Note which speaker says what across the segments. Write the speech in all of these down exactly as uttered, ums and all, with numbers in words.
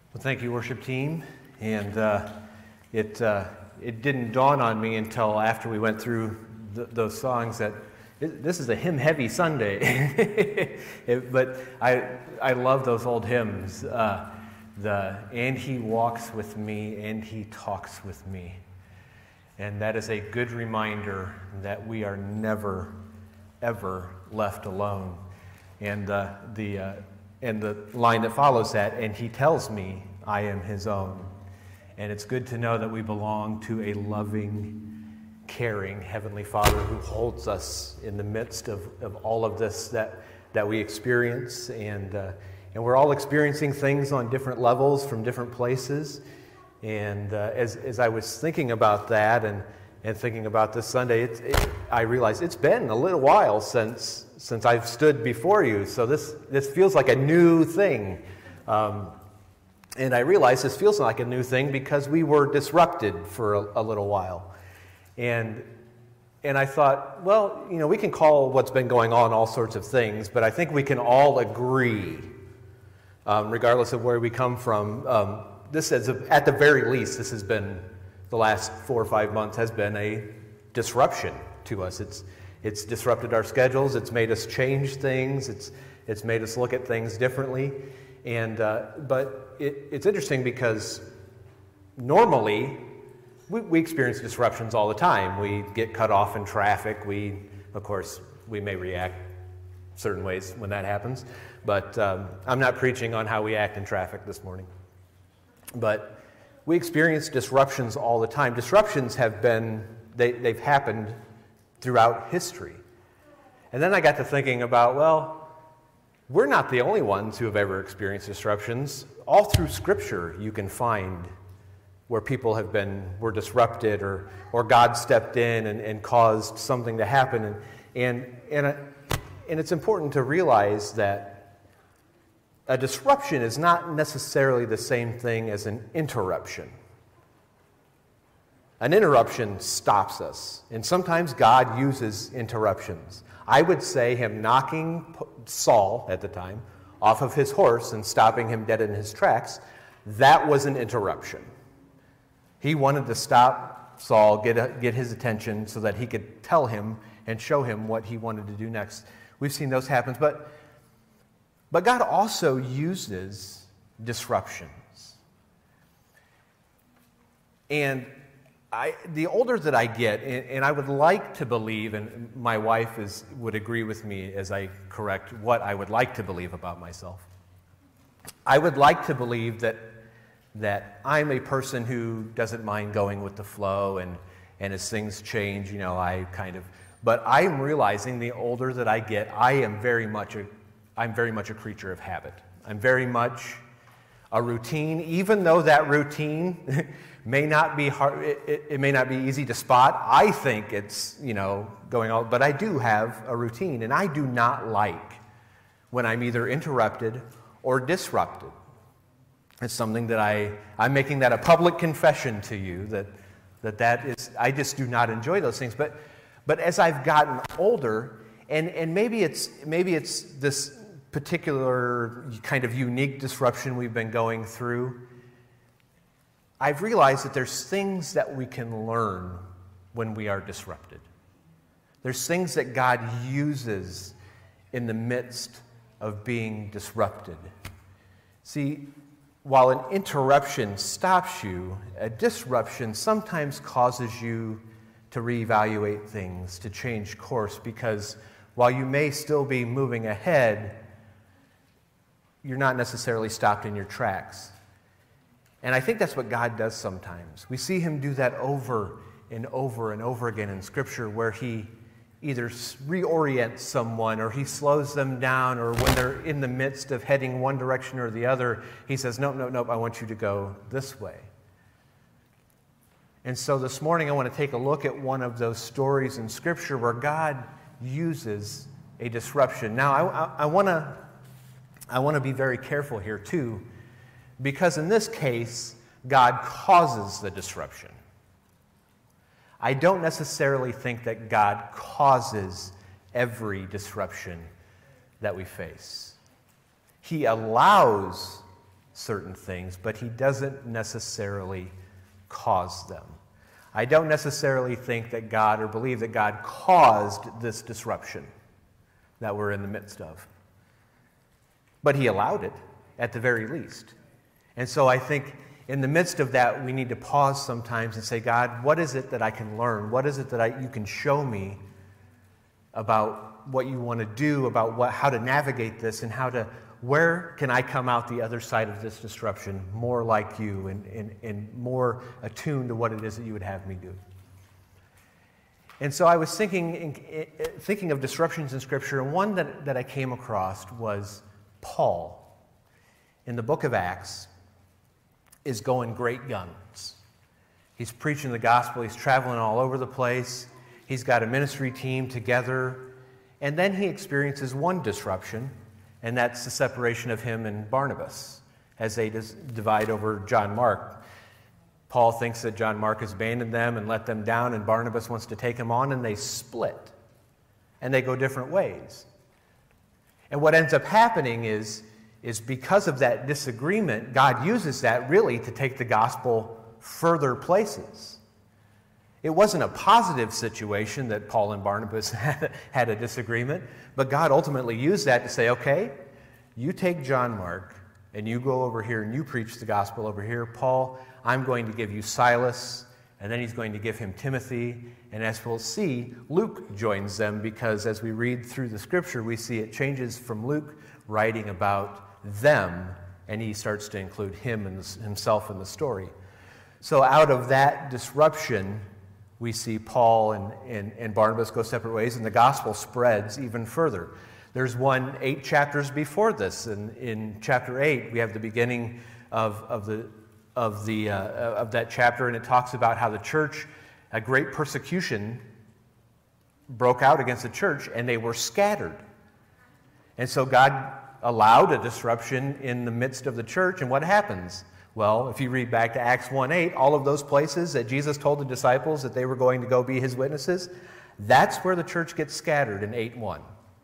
Speaker 1: Well, thank you, worship team. And uh, it uh, it didn't dawn on me until after we went through th- those songs that it, this is a hymn-heavy Sunday. it, but I I love those old hymns. Uh, the and He walks with me, and He talks with me, and that is a good reminder that we are never, ever left alone. And uh, the uh, And the line that follows that, and He tells me I am His own. And it's good to know that we belong to a loving, caring Heavenly Father who holds us in the midst of, of all of this that, that we experience. And, uh, and we're all experiencing things on different levels from different places. And uh, as, as I was thinking about that and, and thinking about this Sunday, it, it, I realized it's been a little while since since I've stood before you, so this, this feels like a new thing. Um, and I realize this feels like a new thing because we were disrupted for a, a little while. And, and I thought, well, you know, we can call what's been going on all sorts of things, but I think we can all agree, um, regardless of where we come from, um, this is, a, at the very least, this has been, the last four or five months has been a disruption to us. It's It's disrupted our schedules. It's made us change things. It's it's made us look at things differently. And uh, but it, it's interesting because normally we, we experience disruptions all the time. We get cut off in traffic. We, of course, we may react certain ways when that happens. But um, I'm not preaching on how we act in traffic this morning. But we experience disruptions all the time. Disruptions have been they they've happened throughout history. And then I got to thinking about, well, we're not the only ones who have ever experienced disruptions. All through Scripture you can find where people have been, were disrupted or or God stepped in and, and caused something to happen. And, and, and, uh, and it's important to realize that a disruption is not necessarily the same thing as an interruption. An interruption stops us, and sometimes God uses interruptions. I would say him knocking Saul, at the time, off of his horse and stopping him dead in his tracks, that was an interruption. He wanted to stop Saul, get, a, get his attention so that he could tell him and show him what he wanted to do next. We've seen those happen, but, but God also uses disruptions. And I, the older that I get, and, and I would like to believe, and my wife is, would agree with me as I correct what I would like to believe about myself. I would like to believe that that I'm a person who doesn't mind going with the flow, and, and as things change, you know, I kind of. But I'm realizing the older that I get, I am very much a, I'm very much a creature of habit. I'm very much a routine, even though that routine may not be hard, it, it, it may not be easy to spot. I think it's, you know, going on, but I do have a routine, and I do not like when I'm either interrupted or disrupted. It's something that I, I'm making that a public confession to you, that that, that is, I just do not enjoy those things. But but as I've gotten older, and, and maybe it's maybe it's this particular kind of unique disruption we've been going through, I've realized that there's things that we can learn when we are disrupted. There's things that God uses in the midst of being disrupted. See, while an interruption stops you, a disruption sometimes causes you to reevaluate things, to change course, because while you may still be moving ahead, you're not necessarily stopped in your tracks. And I think that's what God does sometimes. We see him do that over and over and over again in Scripture, where he either reorients someone or he slows them down, or when they're in the midst of heading one direction or the other, he says, nope, nope, nope, I want you to go this way. And so this morning I want to take a look at one of those stories in Scripture where God uses a disruption. Now, I, I, I want to I want to be very careful here too, because in this case, God causes the disruption. I don't necessarily think that God causes every disruption that we face. He allows certain things, but he doesn't necessarily cause them. I don't necessarily think that God, or believe that God caused this disruption that we're in the midst of. But he allowed it, at the very least. And so I think in the midst of that, we need to pause sometimes and say, God, what is it that I can learn? What is it that I, you can show me about what you want to do, about what, how to navigate this, and how to, where can I come out the other side of this disruption more like you and, and, and more attuned to what it is that you would have me do? And so I was thinking, thinking of disruptions in Scripture, and one that, that I came across was Paul. In the book of Acts, is going great guns. He's preaching the gospel. He's traveling all over the place. He's got a ministry team together. And then he experiences one disruption, and that's the separation of him and Barnabas as they dis- divide over John Mark. Paul thinks that John Mark has abandoned them and let them down, and Barnabas wants to take him on, and they split. And they go different ways. And what ends up happening is is because of that disagreement, God uses that really to take the gospel further places. It wasn't a positive situation that Paul and Barnabas had a disagreement, but God ultimately used that to say, okay, you take John Mark and you go over here and you preach the gospel over here. Paul, I'm going to give you Silas, and then he's going to give him Timothy. And as we'll see, Luke joins them, because as we read through the scripture, we see it changes from Luke writing about them, and he starts to include him and himself in the story. So out of that disruption, we see Paul and, and, and Barnabas go separate ways, and the gospel spreads even further. There's one eight chapters before this, and in chapter eight, we have the beginning of, of, the, of, the, uh, of that chapter, and it talks about how the church, a great persecution broke out against the church, and they were scattered. And so God allowed a disruption in the midst of the church, and what happens? Well, if you read back to Acts one eight, all of those places that Jesus told the disciples that they were going to go be his witnesses, that's where the church gets scattered in eight one.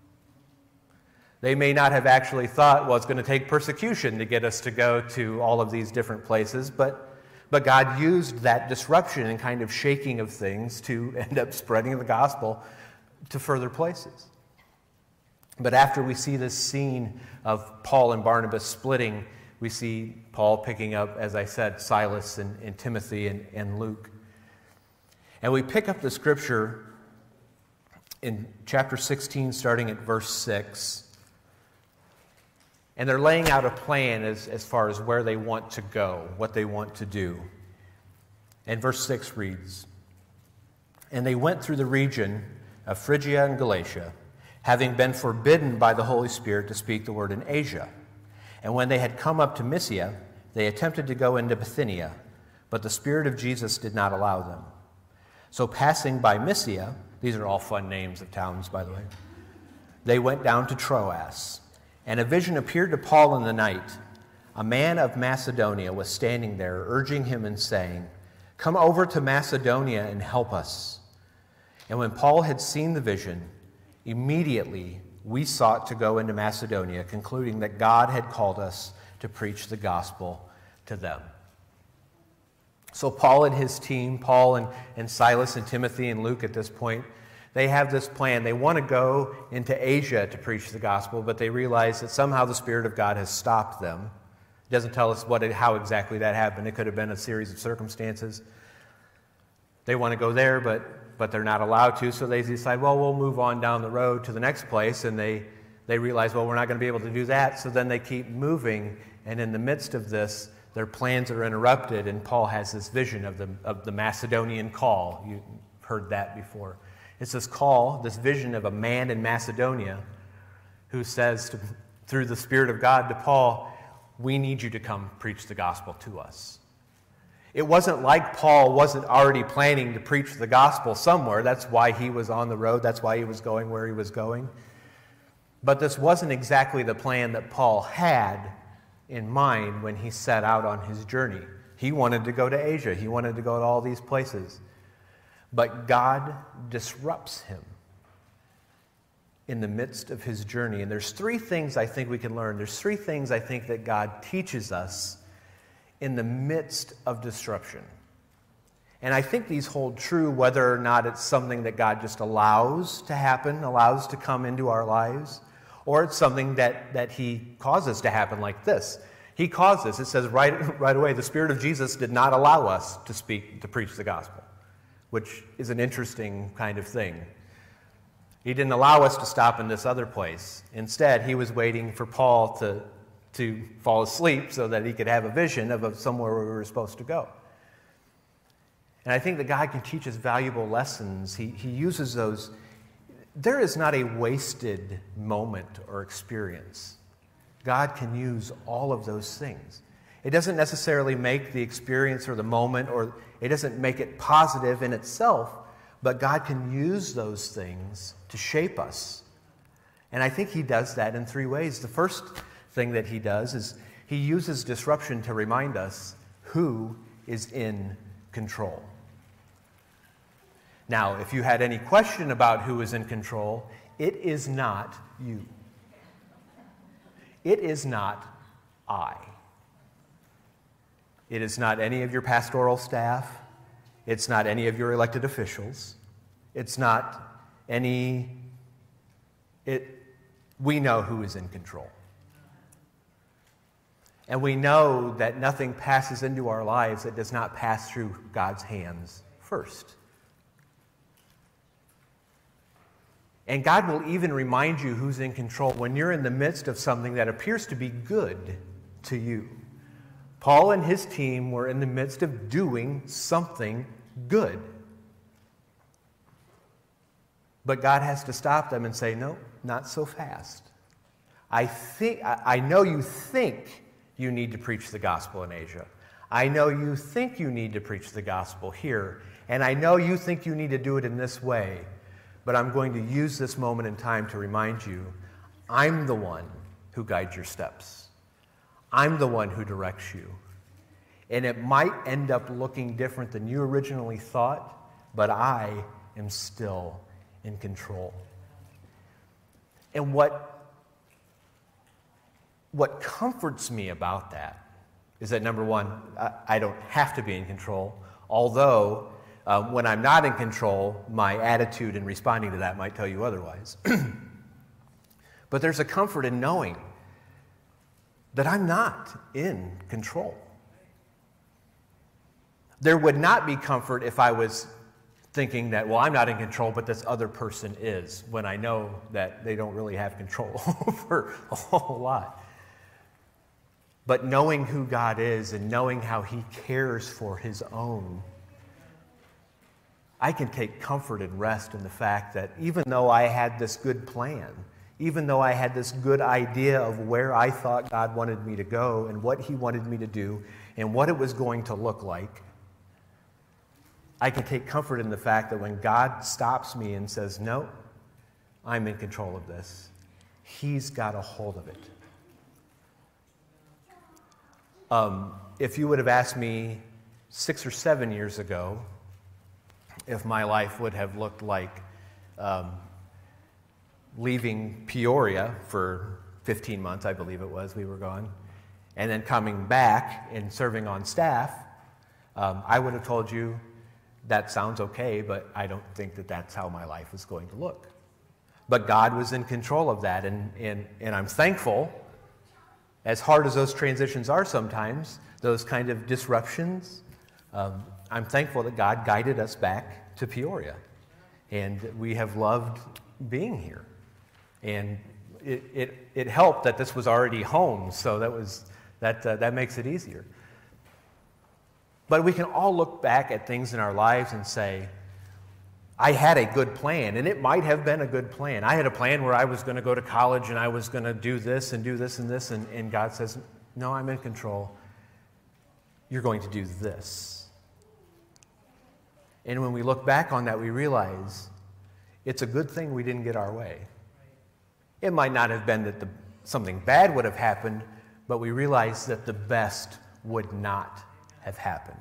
Speaker 1: They may not have actually thought, well, it's going to take persecution to get us to go to all of these different places, but, but God used that disruption and kind of shaking of things to end up spreading the gospel to further places. But after we see this scene of Paul and Barnabas splitting, we see Paul picking up, as I said, Silas and, and Timothy and, and Luke. And we pick up the scripture in chapter sixteen, starting at verse six. And they're laying out a plan as, as far as where they want to go, what they want to do. And verse six reads, "And they went through the region of Phrygia and Galatia, having been forbidden by the Holy Spirit to speak the word in Asia. And when they had come up to Mysia, they attempted to go into Bithynia, but the Spirit of Jesus did not allow them. So passing by Mysia," these are all fun names of towns, by the way, "they went down to Troas. And a vision appeared to Paul in the night. A man of Macedonia was standing there, urging him and saying, 'Come over to Macedonia and help us.' And when Paul had seen the vision, immediately we sought to go into Macedonia, concluding that God had called us to preach the gospel to them." So Paul and his team, Paul and, and Silas and Timothy and Luke at this point, they have this plan. They want to go into Asia to preach the gospel, but they realize that somehow the Spirit of God has stopped them. It doesn't tell us what it, how exactly that happened. It could have been a series of circumstances. They want to go there, but, but they're not allowed to, so they decide, well, we'll move on down the road to the next place, and they, they realize, well, we're not going to be able to do that, so then they keep moving, and in the midst of this, their plans are interrupted, and Paul has this vision of the, of the Macedonian call. You've heard that before. It's this call, this vision of a man in Macedonia who says to, through the Spirit of God to Paul, "We need you to come preach the gospel to us." It wasn't like Paul wasn't already planning to preach the gospel somewhere. That's why he was on the road. That's why he was going where he was going. But this wasn't exactly the plan that Paul had in mind when he set out on his journey. He wanted to go to Asia. He wanted to go to all these places. But God disrupts him. in the midst of his journey. And there's three things I think we can learn. There's three things I think that God teaches us in the midst of disruption. And I think these hold true whether or not it's something that God just allows to happen, allows to come into our lives, or it's something that, that he causes to happen like this. He caused this. It says right, right away, the Spirit of Jesus did not allow us to speak, to preach the gospel, which is an interesting kind of thing. He didn't allow us to stop in this other place. Instead, he was waiting for Paul to, to fall asleep so that he could have a vision of somewhere where we were supposed to go. And I think that God can teach us valuable lessons. He, he uses those. There is not a wasted moment or experience. God can use all of those things. It doesn't necessarily make the experience or the moment, or it doesn't make it positive in itself, but God can use those things to shape us. And I think he does that in three ways. The first thing that he does is he uses disruption to remind us who is in control. Now, if you had any question about who is in control, it is not you. It is not I. It is not any of your pastoral staff. It's not any of your elected officials. It's not any... It, we know who is in control. And we know that nothing passes into our lives that does not pass through God's hands first. And God will even remind you who's in control when you're in the midst of something that appears to be good to you. Paul and his team were in the midst of doing something good. But God has to stop them and say, no, not so fast. I think I know you think you need to preach the gospel in Asia. I know you think you need to preach the gospel here. And I know you think you need to do it in this way. But I'm going to use this moment in time to remind you, I'm the one who guides your steps. I'm the one who directs you. And it might end up looking different than you originally thought, but I am still in control. And what, what comforts me about that is that, number one, I, I don't have to be in control, although uh, when I'm not in control, my attitude in responding to that might tell you otherwise. But there's a comfort in knowing that I'm not in control. There would not be comfort if I was thinking that, well, I'm not in control, but this other person is, when I know that they don't really have control over a whole lot. But knowing who God is and knowing how he cares for his own, I can take comfort and rest in the fact that even though I had this good plan, even though I had this good idea of where I thought God wanted me to go and what he wanted me to do and what it was going to look like, I can take comfort in the fact that when God stops me and says, no, I'm in control of this, he's got a hold of it. Um, if you would have asked me six or seven years ago if my life would have looked like um, leaving Peoria for fifteen months, I believe it was, we were gone, and then coming back and serving on staff, um, I would have told you, that sounds okay, but I don't think that that's how my life is going to look. But God was in control of that, and, and, and I'm thankful, as hard as those transitions are sometimes, those kind of disruptions, um, I'm thankful that God guided us back to Peoria. And we have loved being here. And it, it, it helped that this was already home, so that, was, that, uh, that makes it easier. But we can all look back at things in our lives and say, I had a good plan, and it might have been a good plan. I had a plan where I was going to go to college and I was going to do this and do this and this, and, and God says, no, I'm in control. You're going to do this. And when we look back on that, we realize it's a good thing we didn't get our way. It might not have been that the, something bad would have happened, but we realize that the best would not have happened.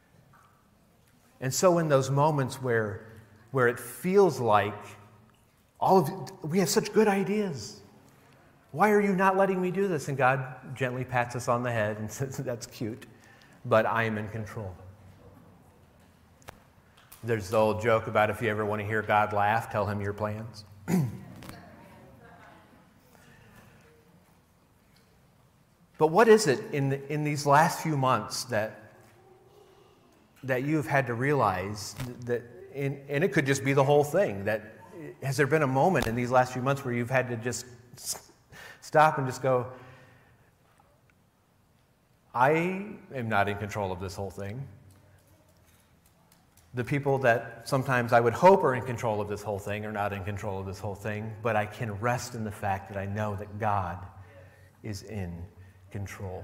Speaker 1: And so in those moments where, where it feels like All of you, we have such good ideas. Why are you not letting me do this? And God gently pats us on the head and says, that's cute, but I am in control. There's the old joke about if you ever want to hear God laugh, tell him your plans. But what is it in the, in these last few months that that you've had to realize that, in, and it could just be the whole thing, that has there been a moment in these last few months where you've had to just stop and just go, I am not in control of this whole thing. The people that sometimes I would hope are in control of this whole thing are not in control of this whole thing, but I can rest in the fact that I know that God is in control.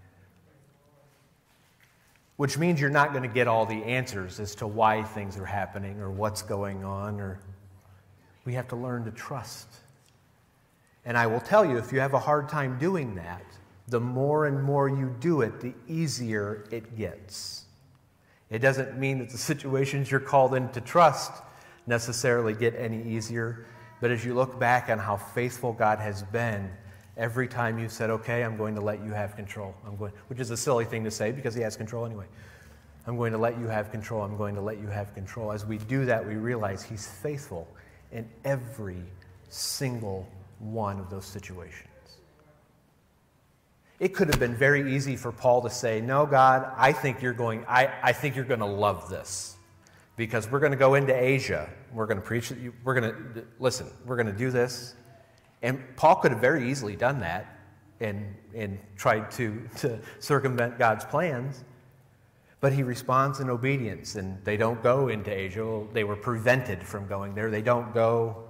Speaker 1: Which means you're not going to get all the answers as to why things are happening or what's going on, or we have to learn to trust. And I will tell you, if you have a hard time doing that, the more and more you do it, the easier it gets. It doesn't mean that the situations you're called in to trust necessarily get any easier, but as you look back on how faithful God has been, every time you said, okay, I'm going to let you have control, I'm going, which is a silly thing to say because he has control anyway. I'm going to let you have control, I'm going to let you have control. As we do that, we realize he's faithful in every single one of those situations. It could have been very easy for Paul to say, no, God, I think you're going, I, I think you're going to love this because we're going to go into Asia. We're going to preach, we're going to, listen, we're going to do this. And Paul could have very easily done that and, and tried to, to circumvent God's plans. But he responds in obedience, and they don't go into Asia. They were prevented from going there. They don't go.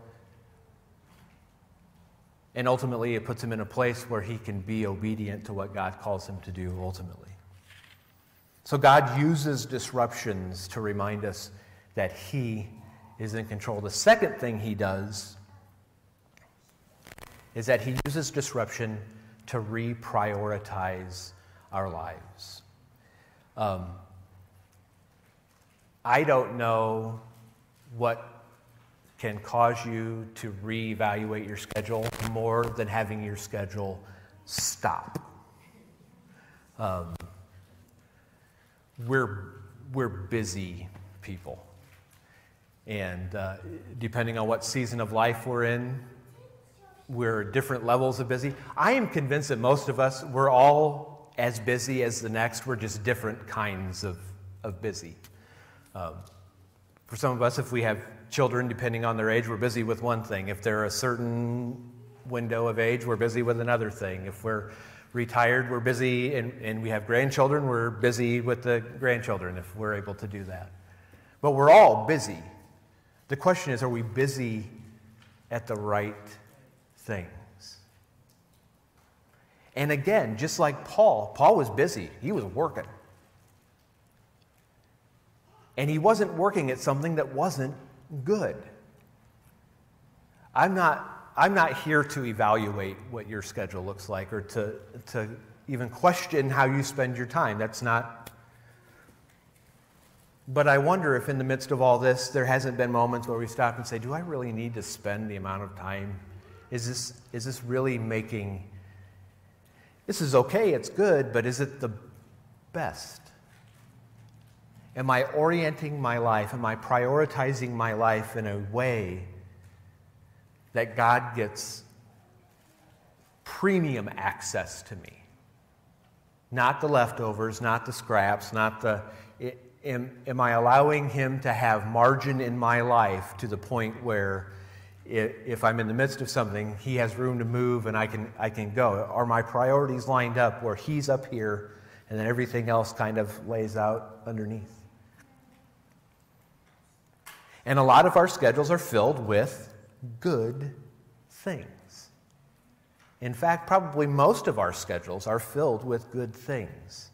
Speaker 1: And ultimately, it puts him in a place where he can be obedient to what God calls him to do ultimately. So God uses disruptions to remind us that he is in control. The second thing he does is that he uses disruption to reprioritize our lives. Um, I don't know what can cause you to reevaluate your schedule more than having your schedule stop. Um, we're, we're busy people. And uh, depending on what season of life we're in, we're at different levels of busy. I am convinced that most of us, we're all as busy as the next. We're just different kinds of, of busy. Um, for some of us, if we have children, depending on their age, we're busy with one thing. If they're a certain window of age, we're busy with another thing. If we're retired, we're busy, and, and we have grandchildren, we're busy with the grandchildren if we're able to do that. But we're all busy. The question is, are we busy at the right things? And again, just like Paul, Paul was busy. He was working. And he wasn't working at something that wasn't good. I'm not, I'm not here to evaluate what your schedule looks like or to, to even question how you spend your time. That's not. But I wonder if in the midst of all this, there hasn't been moments where we stop and say, do I really need to spend the amount of time? Is this, is this really making, this is okay, it's good, but is it the best? Am I orienting my life? Am I prioritizing my life in a way that God gets premium access to me? Not the leftovers, not the scraps, not the... It, am, am I allowing him to have margin in my life to the point where if, if I'm in the midst of something, he has room to move and I can, I can go? Are my priorities lined up where he's up here and then everything else kind of lays out underneath? And a lot of our schedules are filled with good things. In fact, probably most of our schedules are filled with good things.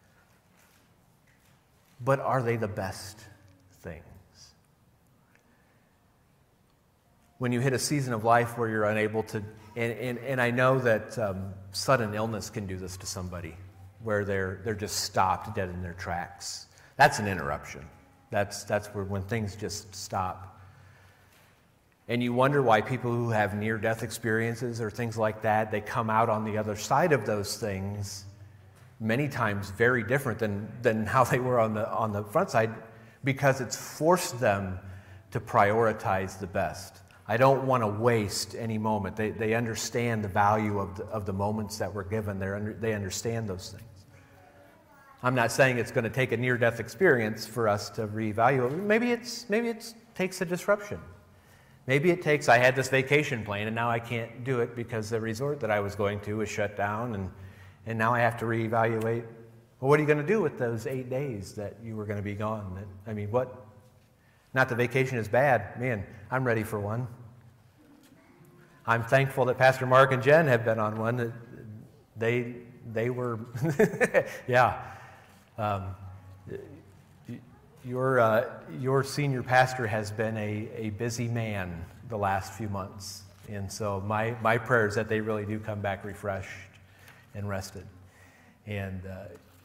Speaker 1: But are they the best things? When you hit a season of life where you're unable to, and, and, and I know that um, sudden illness can do this to somebody, where they're, they're just stopped dead in their tracks. That's an interruption. That's, that's where when things just stop. And you wonder why people who have near-death experiences or things like that, they come out on the other side of those things many times very different than, than how they were on the, on the front side, because it's forced them to prioritize the best. I don't want to waste any moment. They, they understand the value of the, of the moments that were given. They're under, they understand those things. I'm not saying it's going to take a near-death experience for us to reevaluate. Maybe it's maybe it takes a disruption. Maybe it takes, I had this vacation plan and now I can't do it because the resort that I was going to was shut down, and, and now I have to reevaluate. Well, what are you going to do with those eight days that you were going to be gone? I mean, what? Not that vacation is bad. Man, I'm ready for one. I'm thankful that Pastor Mark and Jen have been on one. They, they were, yeah. Um, your, uh, your senior pastor has been a, a busy man the last few months. And so my, my prayer is that they really do come back refreshed and rested. And, uh,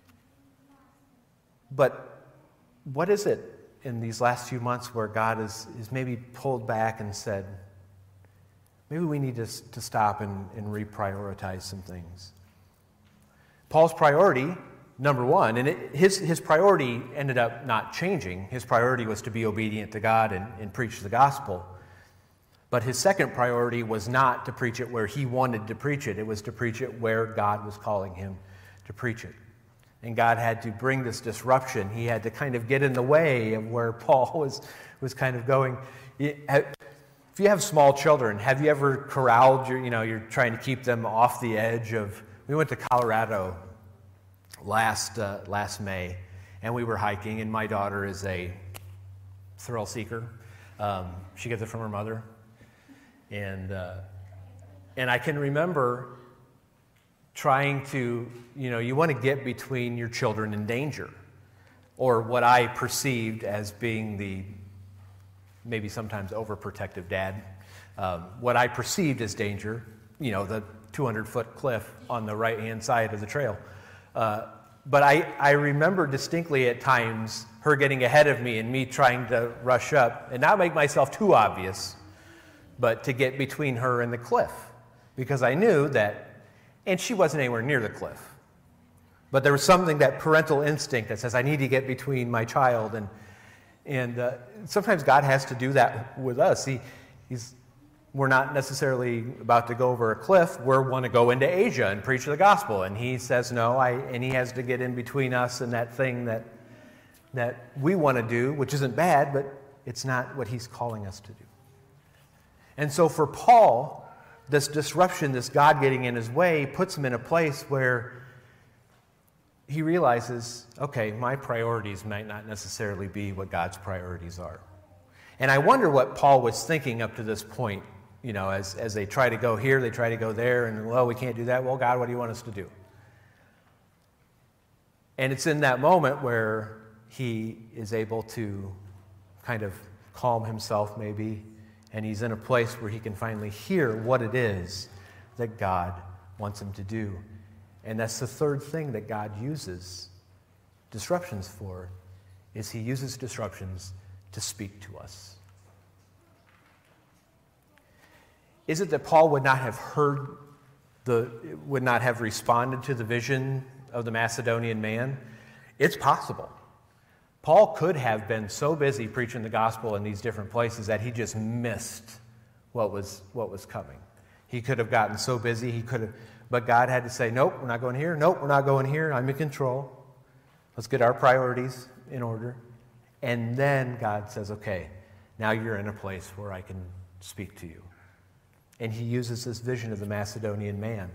Speaker 1: but what is it in these last few months where God is, is maybe pulled back and said, maybe we need to, to stop and, and reprioritize some things? Paul's priority, number one, and it, his, his priority ended up not changing. His priority was to be obedient to God and, and preach the gospel. But his second priority was not to preach it where he wanted to preach it. It was to preach it where God was calling him to preach it. And God had to bring this disruption. He had to kind of get in the way of where Paul was, was kind of going. If you have small children, have you ever corralled your, you know, you're trying to keep them off the edge of, we went to Colorado last uh, last May, and we were hiking, and my daughter is a thrill seeker. Um, she gets it from her mother. And uh, and I can remember trying to, you know, you want to get between your children and danger, or what I perceived as being the maybe sometimes overprotective dad. Um, what I perceived as danger, you know, the two hundred foot cliff on the right-hand side of the trail. Uh, but I, I remember distinctly at times her getting ahead of me and me trying to rush up and not make myself too obvious, but to get between her and the cliff, because I knew that, and she wasn't anywhere near the cliff, but there was something, that parental instinct that says I need to get between my child, and and uh, sometimes God has to do that with us. He, he's we're not necessarily about to go over a cliff. We want to go into Asia and preach the gospel, and he says no, I and he has to get in between us and that thing that that we want to do, which isn't bad, but it's not what he's calling us to do. And so for Paul, this disruption, this God getting in his way, puts him in a place where he realizes, okay, my priorities might not necessarily be what God's priorities are. And I wonder what Paul was thinking up to this point, you know, as, as they try to go here, they try to go there, and, well, we can't do that. Well, God, what do you want us to do? And it's in that moment where he is able to kind of calm himself maybe, and he's in a place where he can finally hear what it is that God wants him to do. And that's the third thing that God uses disruptions for, is he uses disruptions to speak to us. Is it that Paul would not have heard the, would not have responded to the vision of the Macedonian man? It's possible. Paul could have been so busy preaching the gospel in these different places that he just missed what was what was coming. He could have gotten so busy, he could have, but God had to say, nope, we're not going here. Nope, we're not going here. I'm in control. Let's get our priorities in order. And then God says, okay, now you're in a place where I can speak to you. And he uses this vision of the Macedonian man.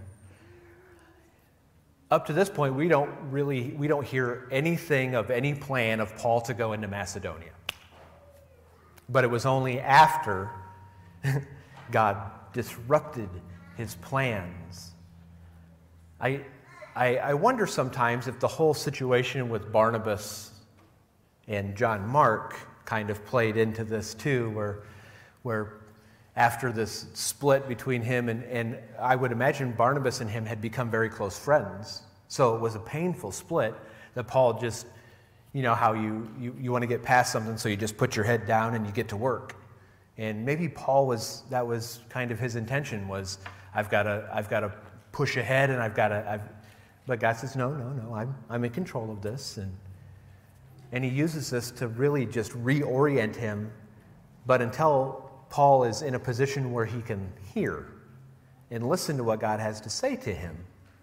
Speaker 1: Up to this point, we don't really, we don't hear anything of any plan of Paul to go into Macedonia. But it was only after God disrupted his plans. I, I, I wonder sometimes if the whole situation with Barnabas and John Mark kind of played into this too, where, where after this split between him and, and I would imagine Barnabas and him had become very close friends. So it was a painful split that Paul just, you know how you, you, you want to get past something, so you just put your head down and you get to work. And maybe Paul was, that was kind of his intention was, I've got to, I've got to push ahead and I've got to, I've, but God says, no, no, no, I'm, I'm in control of this. And, and he uses this to really just reorient him. But until Paul is in a position where he can hear and listen to what God has to say to him,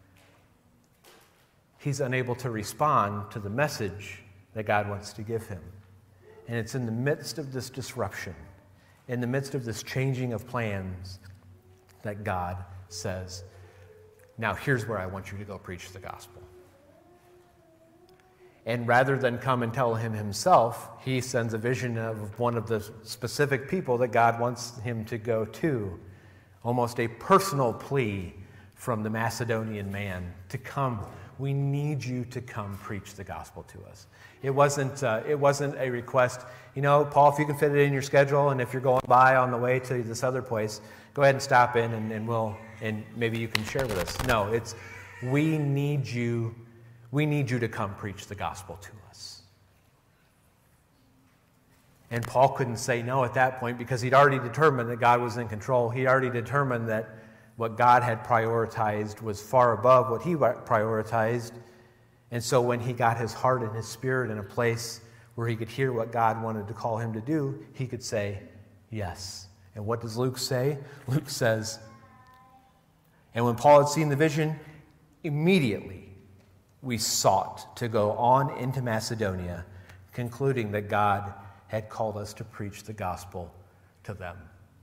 Speaker 1: he's unable to respond to the message that God wants to give him. And it's in the midst of this disruption, in the midst of this changing of plans, that God says, now here's where I want you to go preach the gospel. And rather than come and tell him himself, he sends a vision of one of the specific people that God wants him to go to. Almost a personal plea from the Macedonian man to come. We need you to come preach the gospel to us. It wasn't, uh, it wasn't a request, you know, Paul, if you can fit it in your schedule, and if you're going by on the way to this other place, go ahead and stop in and, and we'll, and maybe you can share with us. No, it's, we need you, we need you to come preach the gospel to us. And Paul couldn't say no at that point because he'd already determined that God was in control. He'd already determined that what God had prioritized was far above what he prioritized. And so when he got his heart and his spirit in a place where he could hear what God wanted to call him to do, he could say yes. And what does Luke say? Luke says, and when Paul had seen the vision, immediately we sought to go on into Macedonia, concluding that God had called us to preach the gospel to them.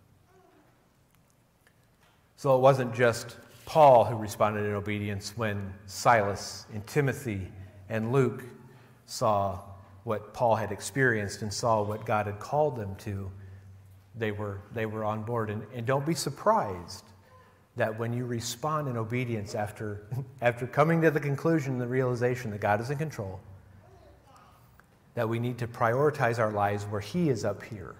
Speaker 1: So it wasn't just Paul who responded in obedience when Silas and Timothy and Luke saw what Paul had experienced and saw what God had called them to. They were, they were on board. And, and don't be surprised that when you respond in obedience after, after coming to the conclusion and the realization that God is in control, that we need to prioritize our lives where He is up here.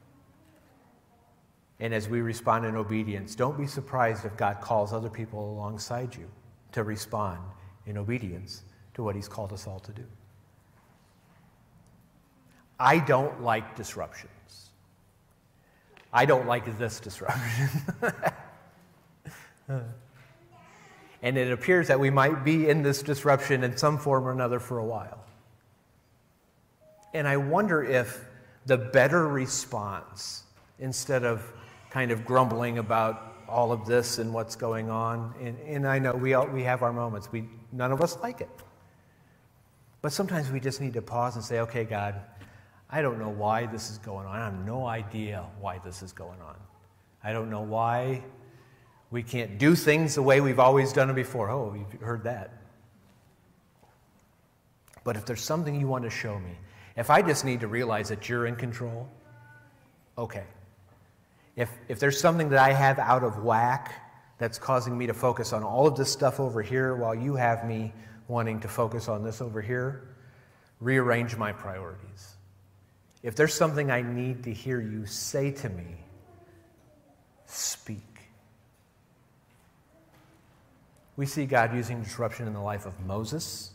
Speaker 1: And as we respond in obedience, don't be surprised if God calls other people alongside you to respond in obedience to what He's called us all to do. I don't like disruptions. I don't like this disruption. And it appears that we might be in this disruption in some form or another for a while. And I wonder if the better response, instead of kind of grumbling about all of this and what's going on, and, and I know we all, we have our moments. We none of us like it. But sometimes we just need to pause and say, okay, God, I don't know why this is going on. I have no idea why this is going on. I don't know why we can't do things the way we've always done them before. Oh, you've heard that. But if there's something you want to show me, if I just need to realize that you're in control, okay. If if there's something that I have out of whack that's causing me to focus on all of this stuff over here while you have me wanting to focus on this over here, rearrange my priorities. If there's something I need to hear you say to me, speak. We see God using disruption in the life of Moses.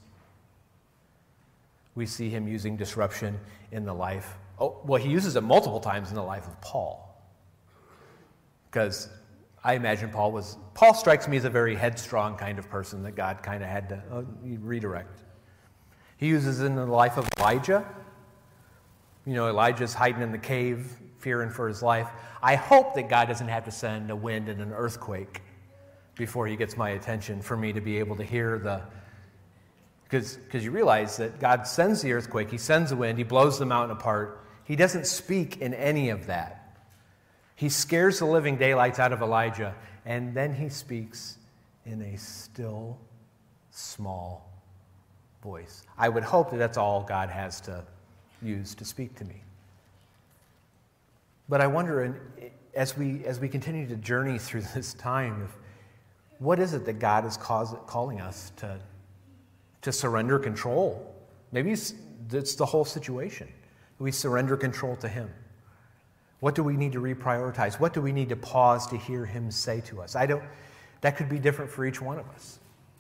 Speaker 1: We see Him using disruption in the life, oh, well, He uses it multiple times in the life of Paul. Because I imagine Paul was, Paul strikes me as a very headstrong kind of person that God kind of had to uh, redirect. He uses it in the life of Elijah. You know, Elijah's hiding in the cave, fearing for his life. I hope that God doesn't have to send a wind and an earthquake before He gets my attention for me to be able to hear the, because because you realize that God sends the earthquake, He sends the wind, He blows the mountain apart. He doesn't speak in any of that. He scares the living daylights out of Elijah, and then He speaks in a still, small voice. I would hope that that's all God has to use to speak to me. But I wonder, as we as we continue to journey through this time, if, what is it that God is cause, calling us to, to surrender control? Maybe it's, it's the whole situation. We surrender control to Him. What do we need to reprioritize? What do we need to pause to hear Him say to us? I don't. That could be different for each one of us.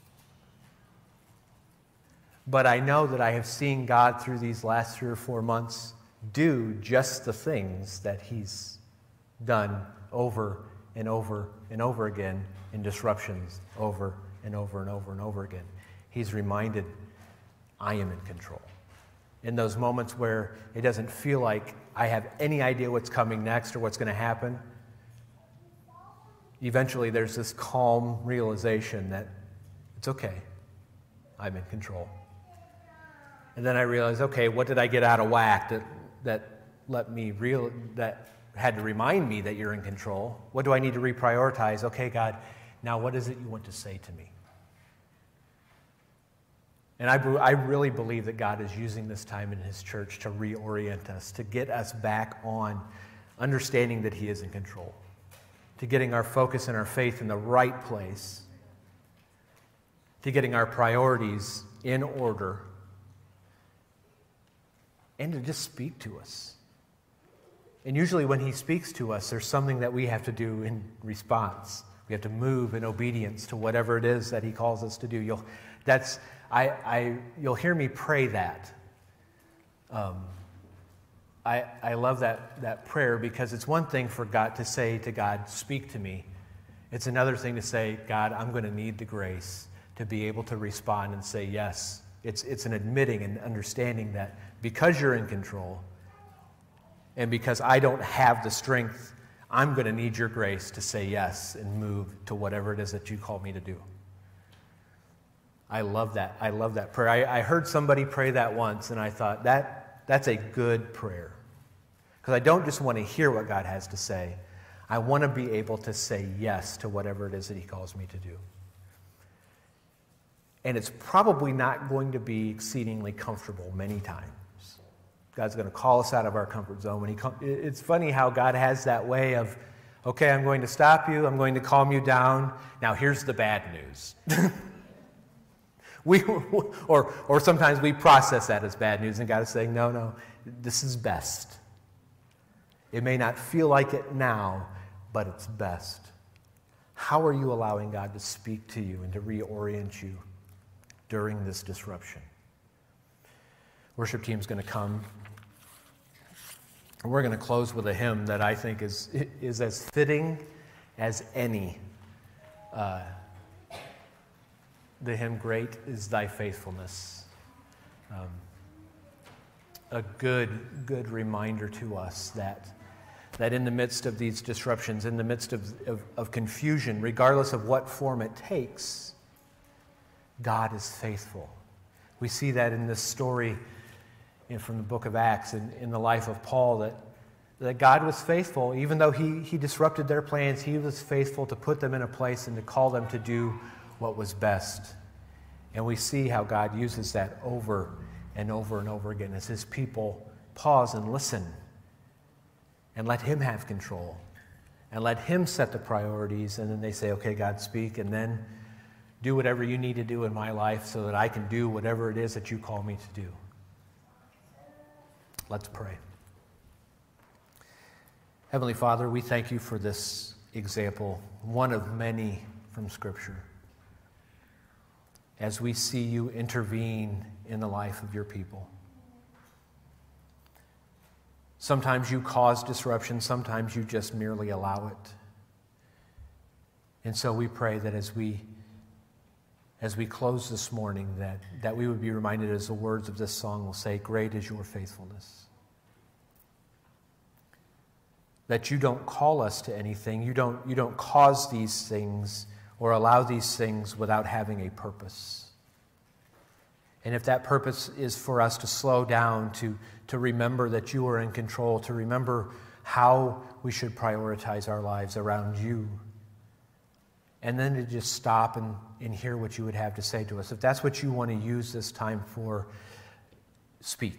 Speaker 1: But I know that I have seen God through these last three or four months do just the things that He's done over and over and over again in disruptions, over and over and over and over again. He's reminded, I am in control. In those moments where it doesn't feel like I have any idea what's coming next or what's going to happen, eventually there's this calm realization that it's okay, I'm in control. And then I realize, okay, what did I get out of whack that that let me real that had to remind me that you're in control? What do I need to reprioritize? Okay, God, now what is it you want to say to me? And I, I really believe that God is using this time in His church to reorient us, to get us back on understanding that He is in control, to getting our focus and our faith in the right place, to getting our priorities in order, and to just speak to us. And usually when He speaks to us, there's something that we have to do in response. We have to move in obedience to whatever it is that He calls us to do. You'll, that's, I, I, you'll hear me pray that. Um, I, I love that, that prayer because it's one thing for God to say to God, speak to me. It's another thing to say, God, I'm going to need the grace to be able to respond and say yes. It's, it's an admitting and understanding that because you're in control and because I don't have the strength, I'm going to need your grace to say yes and move to whatever it is that you call me to do. I love that. I love that prayer. I, I heard somebody pray that once, and I thought, that that's a good prayer. Because I don't just want to hear what God has to say. I want to be able to say yes to whatever it is that He calls me to do. And it's probably not going to be exceedingly comfortable many times. God's going to call us out of our comfort zone. When he com- it's funny how God has that way of, okay, I'm going to stop you. I'm going to calm you down. Now here's the bad news. we, or, or sometimes we process that as bad news, and God is saying, no, no, this is best. It may not feel like it now, but it's best. How are you allowing God to speak to you and to reorient you during this disruption? Worship team's going to come. And we're going to close with a hymn that I think is, is as fitting as any. Uh, the hymn, Great is Thy Faithfulness. Um, a good, good reminder to us that, that in the midst of these disruptions, in the midst of, of, of confusion, regardless of what form it takes, God is faithful. We see that in this story in, from the book of Acts in, in the life of Paul, that, that God was faithful. Even though he, he disrupted their plans, He was faithful to put them in a place and to call them to do what was best. And we see how God uses that over and over and over again as His people pause and listen and let Him have control and let Him set the priorities, and then they say, okay, God, speak, and then do whatever you need to do in my life so that I can do whatever it is that you call me to do. Let's pray. Heavenly Father, we thank you for this example, one of many from Scripture, as we see you intervene in the life of your people. Sometimes you cause disruption, sometimes you just merely allow it. And so we pray that as we As we close this morning, that, that we would be reminded, as the words of this song will say, great is your faithfulness. That you don't call us to anything, you don't, you don't cause these things or allow these things without having a purpose. And if that purpose is for us to slow down, to, to remember that you are in control, to remember how we should prioritize our lives around you, and then to just stop and, and hear what you would have to say to us. If that's what you want to use this time for, speak.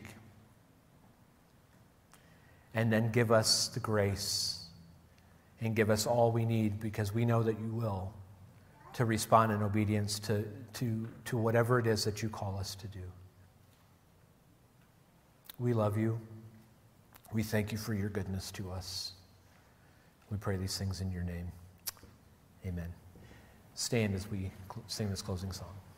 Speaker 1: And then give us the grace and give us all we need, because we know that you will, to respond in obedience to, to, to whatever it is that you call us to do. We love you. We thank you for your goodness to us. We pray these things in your name. Amen. Stand as we sing this closing song.